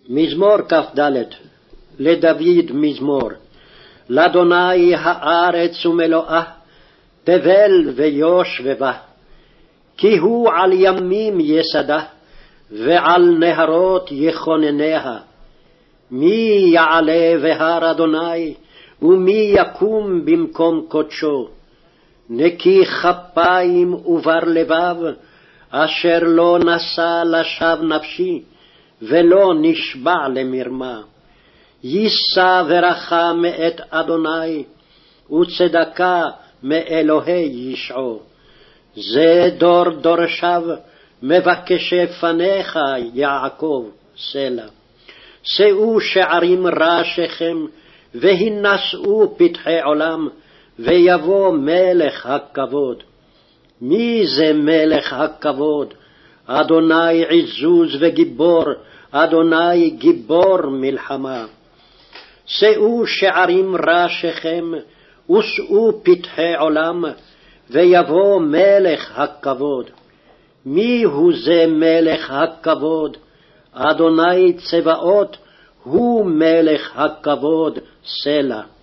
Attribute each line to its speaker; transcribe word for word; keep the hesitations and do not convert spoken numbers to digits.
Speaker 1: מזמור כ"ד. לדוד מזמור. לאדוני הארץ ומלואה, תבל ויושבבה. כי הוא על ימים יסדה, ועל נהרות יכונניה. מי יעלה בהר אדוני, ומי יקום במקום קודשו? נקי כפיים ובר לבב, אשר לא נשא לשווא נפשי, ולא נשבע למרמה. יישא ברכה מאת אדוני, וצדקה מאלוהי ישעו. זה דור דורשיו, מבקשי פניך יעקב, סלה. שאו שערים ראשיכם, והינשאו פתחי עולם, ויבוא מלך הכבוד. מי זה מלך הכבוד? אדוני עזוז וגיבור, אדוני גיבור מלחמה. שאו שערים ראשיכם, ושאו פתחי עולם, ויבוא מלך הכבוד. מי הוא זה מלך הכבוד? אדוני צבאות, הוא מלך הכבוד, סלה.